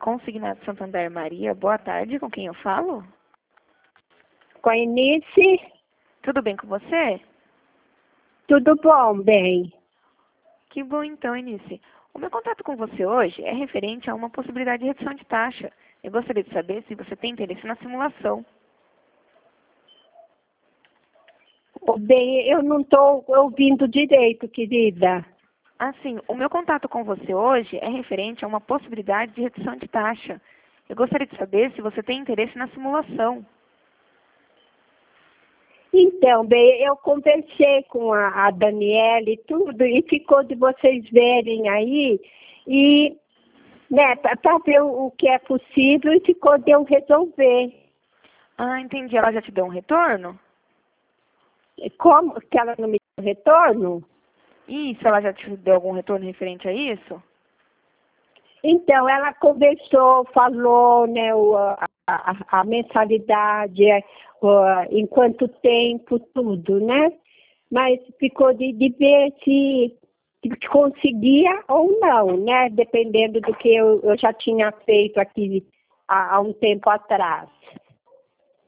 Consignado Santander Maria, boa tarde, com quem eu falo? Com a Inice, Tudo bem com você? tudo bom, bem? Que bom então, Inice. O meu contato com você hoje é referente a uma possibilidade de redução de taxa. Eu gostaria de saber se você tem interesse na simulação. Bem, eu não estou ouvindo direito, querida. Assim, o meu contato com você hoje é referente a uma possibilidade de redução de taxa. Eu gostaria de saber se você tem interesse na simulação. Então, bem, eu conversei com a Daniela e tudo, e ficou de vocês verem aí, e, né, para ver o que é possível, e ficou de eu resolver. Ah, entendi. Ela já te deu um retorno? Como que ela não me deu retorno? Isso, ela já te deu algum retorno referente a isso? Então, ela conversou, falou, né, a mensalidade, em quanto tempo, tudo, né? Mas ficou de ver se conseguia ou não, né? Dependendo do que eu já tinha feito aqui há um tempo atrás.